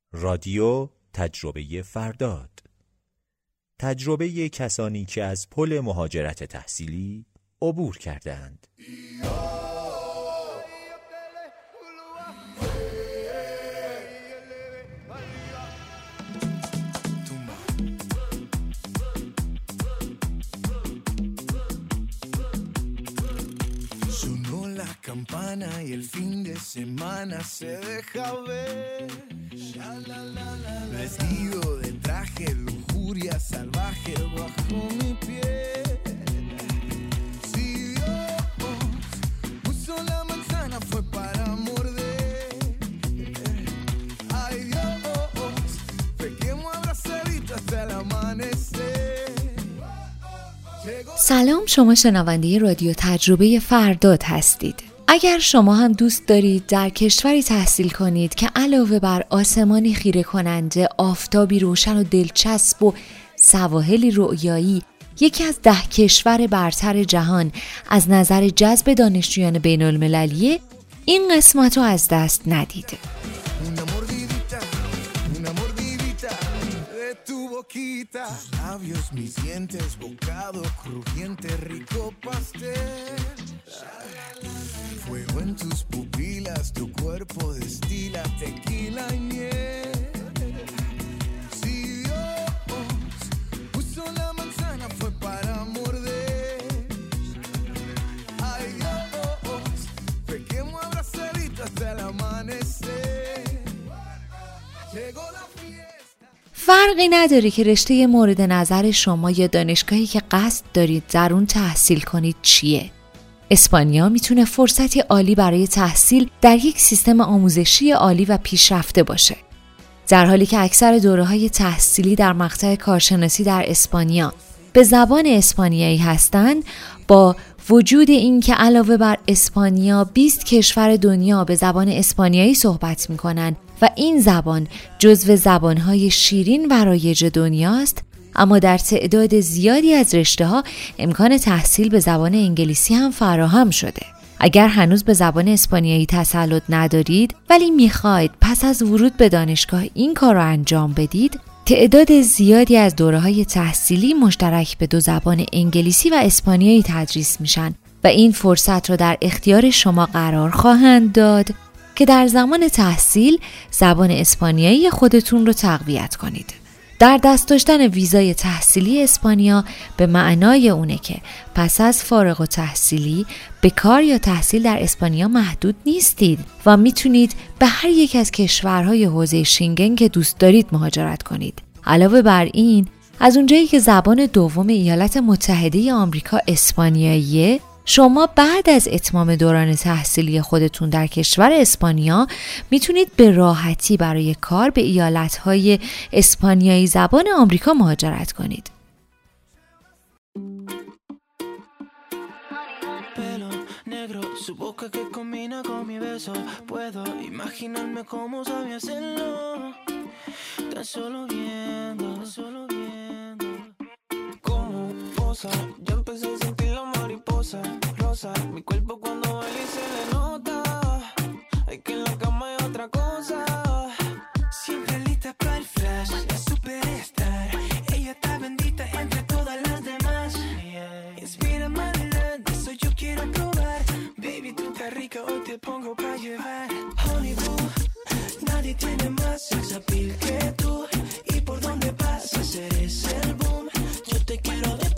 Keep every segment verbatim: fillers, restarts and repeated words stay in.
رادیو تجربه فرداد. تجربه کسانی که از پل مهاجرت تحصیلی عبور کردند. Campana y el fin de semana se deja ver. Vestido de traje, lujuria salvaje bajo mi piel. Si Dios puso la manzana fue para morder. Ay Dios, pequemos abrazaditos hasta el amanecer. سلام، شما شنونده رادیو تجربه فرداد هستید. اگر شما هم دوست دارید در کشوری تحصیل کنید که علاوه بر آسمانی خیره کننده، آفتابی روشن و دلچسب و سواحلی رؤیایی، یکی از ده کشور برتر جهان از نظر جذب دانشجویان بین المللیه، این قسمت رو از دست ندید. Tus labios, mis dientes, bocado crujiente, rico pastel. Fuego en tus pupilas, tu cuerpo destila tequila y miel. Si Dios puso la manzana fue para morder. Ay Dios, pequemos abrazaditos hasta el amanecer. Llegó la فرقی نداره که رشته مورد نظر شما یا دانشگاهی که قصد دارید در اون تحصیل کنید چیه. اسپانیا میتونه فرصتی عالی برای تحصیل در یک سیستم آموزشی عالی و پیشرفته باشه. در حالی که اکثر دوره‌های تحصیلی در مقطع کارشناسی در اسپانیا به زبان اسپانیایی هستند، با وجود این که علاوه بر اسپانیا بیست کشور دنیا به زبان اسپانیایی صحبت میکنن و این زبان جزو زبانهای شیرین و رایج دنیاست، اما در تعداد زیادی از رشته‌ها امکان تحصیل به زبان انگلیسی هم فراهم شده. اگر هنوز به زبان اسپانیایی تسلط ندارید ولی میخواید پس از ورود به دانشگاه این کار رو انجام بدید، تعداد زیادی از دوره‌های تحصیلی مشترک به دو زبان انگلیسی و اسپانیایی تدریس میشن و این فرصت رو در اختیار شما قرار خواهند داد که در زمان تحصیل زبان اسپانیایی خودتون رو تقویت کنید. در دست داشتن ویزای تحصیلی اسپانیا به معنای اونه که پس از فارغ التحصیلی به کار یا تحصیل در اسپانیا محدود نیستید و میتونید به هر یک از کشورهای حوزه شنگن که دوست دارید مهاجرت کنید. علاوه بر این، از اونجایی که زبان دوم ایالات متحده آمریکا اسپانیاییه، شما بعد از اتمام دوران تحصیلی خودتون در کشور اسپانیا میتونید به راحتی برای کار به ایالت‌های اسپانیایی زبان آمریکا مهاجرت کنید. Ya empecé a sentir la mariposa rosa, mi cuerpo cuando baila y se le nota. Hay que en la cama hay otra cosa. Siempre lista para el flash, la superstar. Ella está bendita entre todas las demás. Inspírame adelante, eso yo quiero probar. Baby, tú estás rica, hoy te pongo para llevar. Honey boo, nadie tiene más sex appeal que tú. Y por donde pasas eres el boom. Yo te quiero de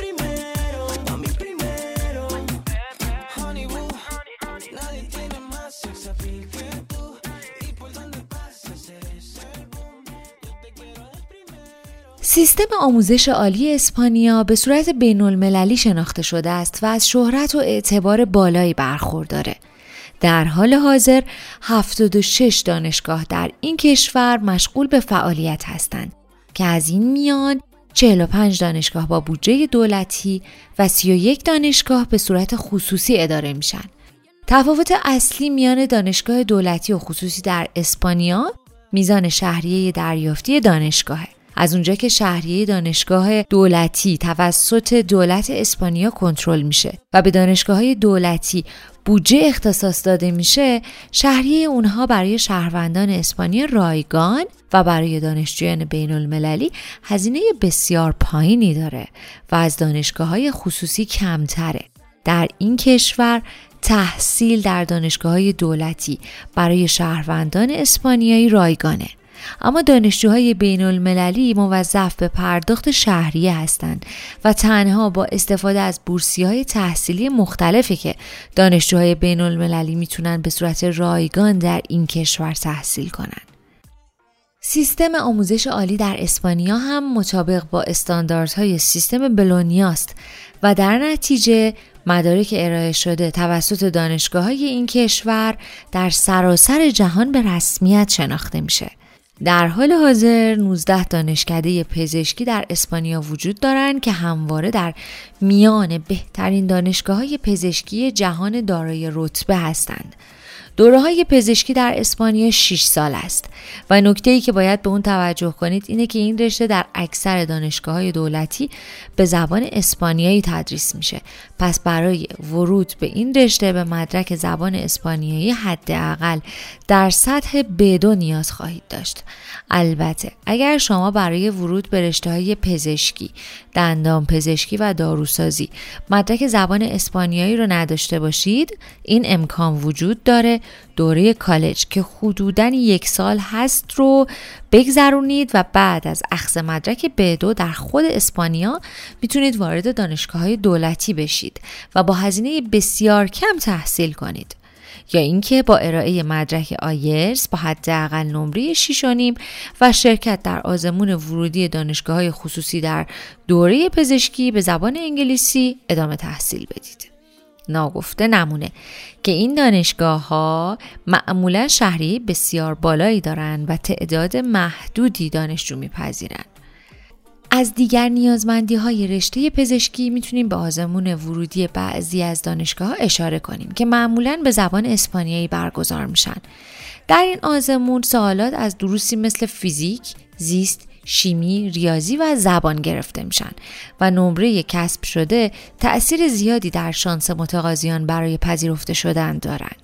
سیستم آموزش عالی اسپانیا به صورت بین المللی شناخته شده است و از شهرت و اعتبار بالایی برخورداره. در حال حاضر هفتاد و شش دانشگاه در این کشور مشغول به فعالیت هستند که از این میان چهل و پنج دانشگاه با بودجه دولتی و سی و یک دانشگاه به صورت خصوصی اداره میشن. تفاوت اصلی میان دانشگاه دولتی و خصوصی در اسپانیا میزان شهریه دریافتی دانشگاهه. از اونجا که شهریه دانشگاه دولتی توسط دولت اسپانیا کنترل میشه و به دانشگاه‌های دولتی بودجه اختصاص داده میشه، شهریه اونها برای شهروندان اسپانیا رایگان و برای دانشجویان بین المللی هزینه بسیار پایینی داره و از دانشگاه‌های خصوصی کمتره. در این کشور تحصیل در دانشگاه‌های دولتی برای شهروندان اسپانیایی رایگانه، اما دانشجوهای بین المللی موظف به پرداخت شهریه هستند و تنها با استفاده از بورسیه‌های تحصیلی مختلفی که دانشجوهای بین المللی میتونن به صورت رایگان در این کشور تحصیل کنن. سیستم آموزش عالی در اسپانیا هم مطابق با استانداردهای سیستم بولونیاست و در نتیجه مدارک ارائه شده توسط دانشگاه‌های این کشور در سراسر جهان به رسمیت شناخته میشه. در حال حاضر نوزده دانشکده پزشکی در اسپانیا وجود دارند که همواره در میان بهترین دانشگاه‌های پزشکی جهان دارای رتبه هستند. دوره‌های پزشکی در اسپانیا شش سال است و نکته‌ای که باید به اون توجه کنید اینه که این رشته در اکثر دانشگاه‌های دولتی به زبان اسپانیایی تدریس میشه. پس برای ورود به این رشته به مدرک زبان اسپانیایی حداقل در سطح بی دو نیاز خواهید داشت. البته اگر شما برای ورود به رشته‌های پزشکی، دندان پزشکی و داروسازی مدرک زبان اسپانیایی رو نداشته باشید، این امکان وجود داره دوره کالج که حدوداً یک سال هست رو بگذرونید و بعد از اخذ مدرک بی دو در خود اسپانیا میتونید وارد دانشگاه‌های دولتی بشید و با هزینه بسیار کم تحصیل کنید. یا اینکه با ارائه مدرک آیلتس با حداقل نمره شش و نیم و شرکت در آزمون ورودی دانشگاه‌های خصوصی در دوره پزشکی به زبان انگلیسی ادامه تحصیل بدید. ناگفته نمونه که این دانشگاه‌ها معمولا شهریه بسیار بالایی دارند و تعداد محدودی دانشجو می‌پذیرند. از دیگر نیازمندی‌های رشته پزشکی میتونیم به آزمون ورودی بعضی از دانشگاه‌ها اشاره کنیم که معمولاً به زبان اسپانیایی برگزار میشن. در این آزمون سوالات از دروسی مثل فیزیک، زیست، شیمی، ریاضی و زبان گرفته میشن و نمره کسب شده تأثیر زیادی در شانس متقاضیان برای پذیرفته شدن دارند.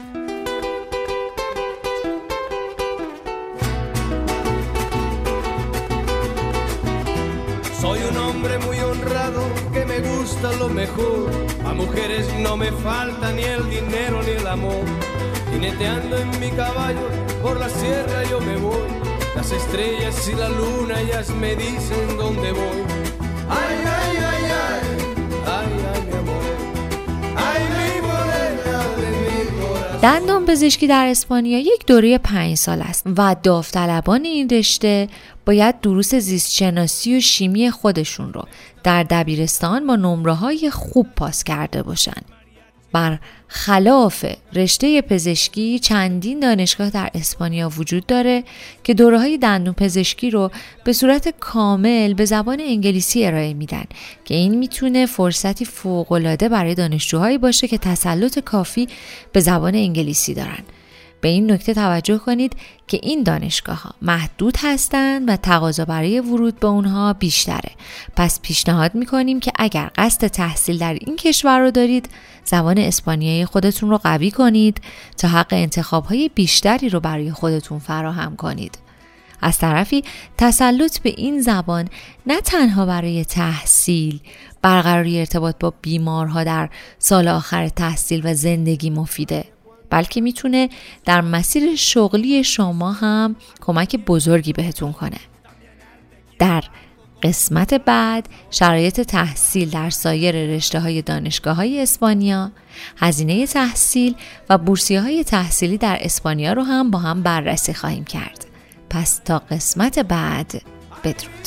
Soy un hombre muy honrado que me gusta lo mejor. A mujeres no me falta ni el dinero ni el amor. Jineteando en mi caballo por la sierra yo me voy. Las estrellas y la luna ellas me dicen dónde voy. Ay, ay, ay, ay, ay, ay, mi amor. Ay, mi morena de mi corazón. دندان پزشکی در اسپانیا یک دوره پنج سال است و داوطلبان این رشته باید دروس زیست شناسی و شیمی خودشون رو در دبیرستان با نمره‌های خوب پاس کرده باشن. بر خلاف رشته پزشکی چندین دانشگاه در اسپانیا وجود داره که دوره‌های دندون پزشکی رو به صورت کامل به زبان انگلیسی ارائه میدن که این میتونه فرصتی فوق‌العاده برای دانشجوهایی باشه که تسلط کافی به زبان انگلیسی دارن. به این نکته توجه کنید که این دانشگاه‌ها محدود هستند و تقاضا برای ورود به اونها بیشتره. پس پیشنهاد می‌کنیم که اگر قصد تحصیل در این کشور رو دارید، زبان اسپانیایی خودتون رو قوی کنید تا حق انتخاب‌های بیشتری رو برای خودتون فراهم کنید. از طرفی تسلط به این زبان نه تنها برای تحصیل، برقراری ارتباط با بیمارها در سال آخر تحصیل و زندگی مفیده، بلکه میتونه در مسیر شغلی شما هم کمک بزرگی بهتون کنه. در قسمت بعد شرایط تحصیل در سایر رشته‌های دانشگاه‌های اسپانیا، هزینه تحصیل و بورسیه‌های تحصیلی در اسپانیا رو هم با هم بررسی خواهیم کرد. پس تا قسمت بعد بدرود.